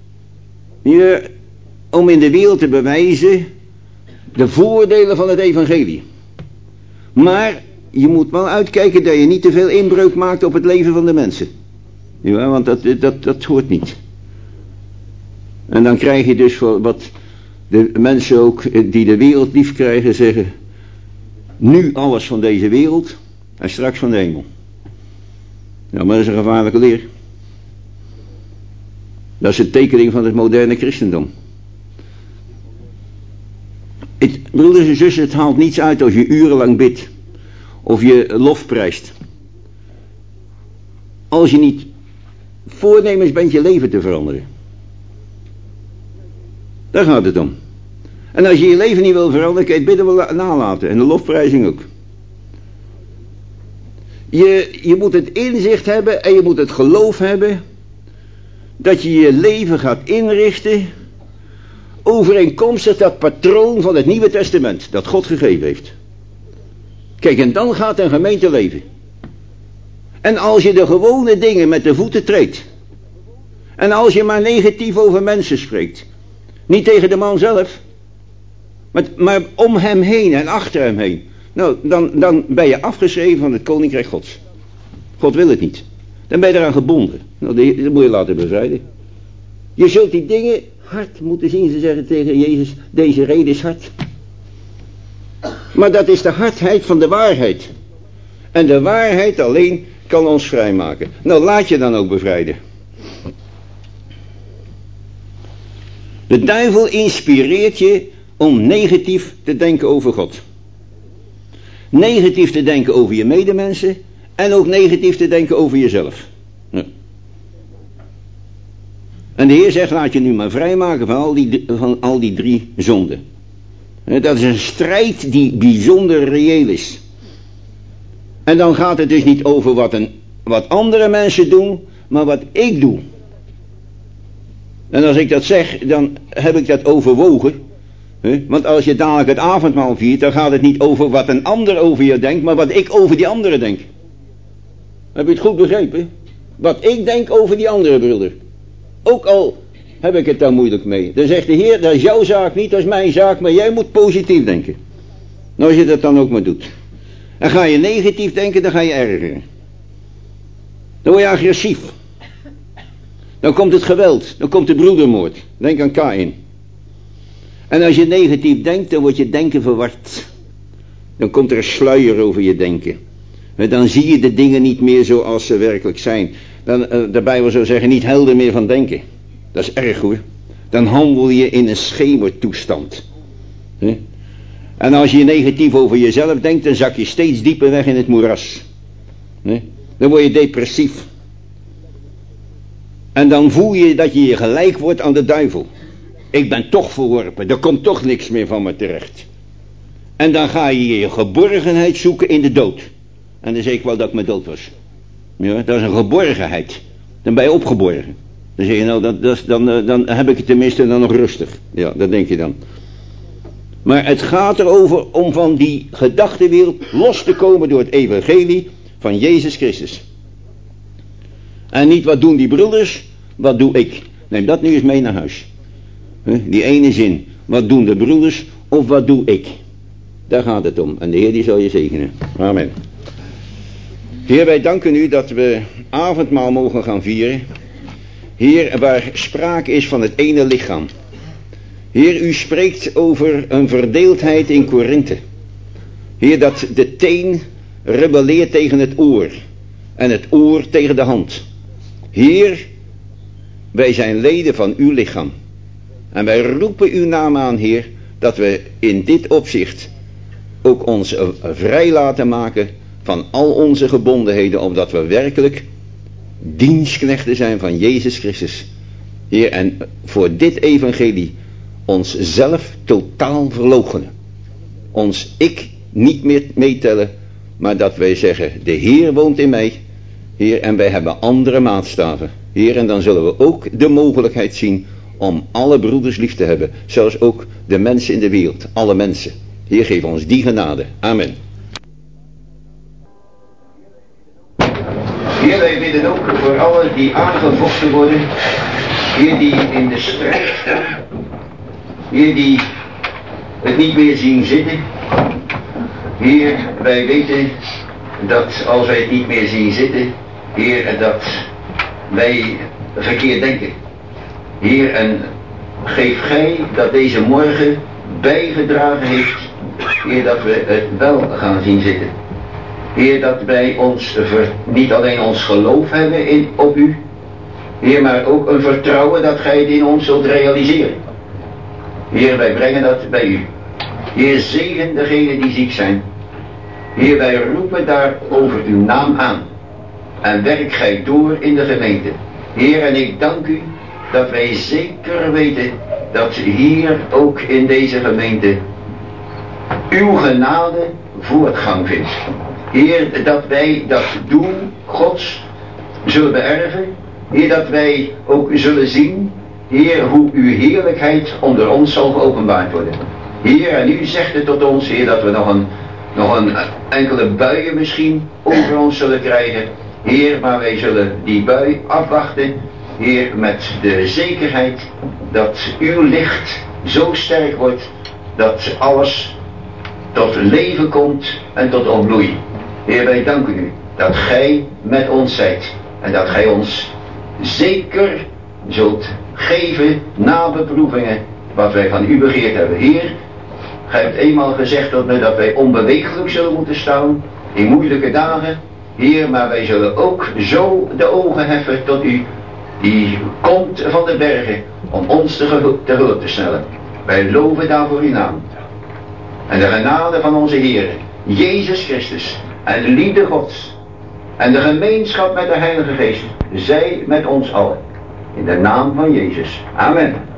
om in de wereld te bewijzen de voordelen van het evangelie. Maar je moet wel uitkijken dat je niet te veel inbreuk maakt op het leven van de mensen. Ja, want dat hoort niet. En dan krijg je dus voor wat de mensen ook die de wereld lief krijgen zeggen: nu alles van deze wereld en straks van de hemel. Ja, maar dat is een gevaarlijke leer. Dat is een tekening van het moderne christendom. Broeders en zussen, het haalt niets uit als je urenlang bidt of je lofprijst, als je niet voornemens bent je leven te veranderen. Daar gaat het om. En als je je leven niet wil veranderen, kan je het bidden wel nalaten. En de lofprijzing ook. Je moet het inzicht hebben en je moet het geloof hebben dat je je leven gaat inrichten overeenkomstig dat patroon van het Nieuwe Testament dat God gegeven heeft. Kijk, en dan gaat een gemeente leven. En als je de gewone dingen met de voeten treedt, en als je maar negatief over mensen spreekt, niet tegen de man zelf, maar om hem heen en achter hem heen, nou, dan ben je afgeschreven van het Koninkrijk Gods. God wil het niet. Dan ben je eraan gebonden. Nou, dat moet je laten bevrijden. Je zult die dingen hard moeten zien. Ze zeggen tegen Jezus: deze rede is hard. Maar dat is de hardheid van de waarheid. En de waarheid alleen kan ons vrijmaken. Nou, laat je dan ook bevrijden. De duivel inspireert je om negatief te denken over God. Negatief te denken over je medemensen. En ook negatief te denken over jezelf. Ja. En de Heer zegt: laat je nu maar vrijmaken van al die 3 zonden. Dat is een strijd die bijzonder reëel is. En dan gaat het dus niet over wat andere mensen doen, maar wat ik doe. En als ik dat zeg, dan heb ik dat overwogen. Want als je dadelijk het avondmaal viert, dan gaat het niet over wat een ander over je denkt, maar wat ik over die andere denk. Heb je het goed begrepen? Wat ik denk over die andere broeder. Ook al heb ik het daar moeilijk mee. Dan zegt de Heer: dat is jouw zaak niet, dat is mijn zaak, maar jij moet positief denken. Nou, als je dat dan ook maar doet. En ga je negatief denken, dan ga je ergeren. Dan word je agressief. Dan komt het geweld, dan komt de broedermoord. Denk aan Kaïn. En als je negatief denkt, dan wordt je denken verward. Dan komt er een sluier over je denken. Dan zie je de dingen niet meer zoals ze werkelijk zijn. De Bijbel zou zeggen: niet helder meer van denken. Dat is erg hoor. Dan handel je in een schemertoestand. En als je negatief over jezelf denkt, dan zak je steeds dieper weg in het moeras. Dan word je depressief. En dan voel je dat je gelijk wordt aan de duivel. Ik ben toch verworpen, er komt toch niks meer van me terecht. En dan ga je je geborgenheid zoeken in de dood. En dan zeg ik wel dat ik me dood was. Ja, dat is een geborgenheid. Dan ben je opgeborgen. Dan zeg je: nou, dan heb ik het tenminste dan nog rustig. Ja, dat denk je dan. Maar het gaat erover om van die gedachtenwereld los te komen door het evangelie van Jezus Christus. En niet wat doen die broeders, wat doe ik. Neem dat nu eens mee naar huis. Die ene zin: wat doen de broeders of wat doe ik. Daar gaat het om. En de Heer die zal je zegenen. Amen. Heer, wij danken u dat we avondmaal mogen gaan vieren. Heer, waar sprake is van het ene lichaam. Heer, u spreekt over een verdeeldheid in Korinthe. Heer, dat de teen rebelleert tegen het oor. En het oor tegen de hand. Heer, wij zijn leden van uw lichaam. En wij roepen uw naam aan, Heer, dat we in dit opzicht ook ons vrij laten maken van al onze gebondenheden, omdat we werkelijk dienstknechten zijn van Jezus Christus. Heer, en voor dit evangelie ons zelf totaal verloochenen. Ons ik niet meer meetellen, maar dat wij zeggen: de Heer woont in mij. Heer, en wij hebben andere maatstaven. Heer, en dan zullen we ook de mogelijkheid zien om alle broeders lief te hebben. Zoals ook de mensen in de wereld, alle mensen. Heer, geef ons die genade. Amen. Heer, wij bidden ook voor allen die aangevochten worden. Heer, die in de strijd staan. Heer, die het niet meer zien zitten. Heer, wij weten dat als wij het niet meer zien zitten, Heer, dat wij verkeerd denken. Heer, en geef gij dat deze morgen bijgedragen heeft, Heer, dat we het wel gaan zien zitten. Heer, dat wij ons niet alleen ons geloof hebben op u, Heer, maar ook een vertrouwen dat gij het in ons zult realiseren. Heer, wij brengen dat bij u. Heer, zegen degenen die ziek zijn. Heer, wij roepen daar over uw naam aan. En werk gij door in de gemeente. Heer, en ik dank u dat wij zeker weten dat hier ook in deze gemeente uw genade voortgang vindt. Heer, dat wij dat doel Gods zullen beërven. Heer, dat wij ook zullen zien, Heer, hoe uw heerlijkheid onder ons zal geopenbaard worden. Heer, en u zegt het tot ons, Heer, dat we nog een enkele buien misschien over ons zullen krijgen. Heer, maar wij zullen die bui afwachten, Heer, met de zekerheid dat uw licht zo sterk wordt dat alles tot leven komt en tot ontbloei. Heer, wij danken u dat gij met ons zijt en dat gij ons zeker zult geven na beproevingen wat wij van u begeerd hebben. Heer, gij hebt eenmaal gezegd tot me dat wij onbeweeglijk zullen moeten staan in moeilijke dagen. Heer, maar wij zullen ook zo de ogen heffen tot u, die komt van de bergen om ons te hulp te snellen. Wij loven daarvoor uw naam. En de genade van onze Heer, Jezus Christus, en de liefde Gods, en de gemeenschap met de Heilige Geest, zij met ons allen. In de naam van Jezus. Amen.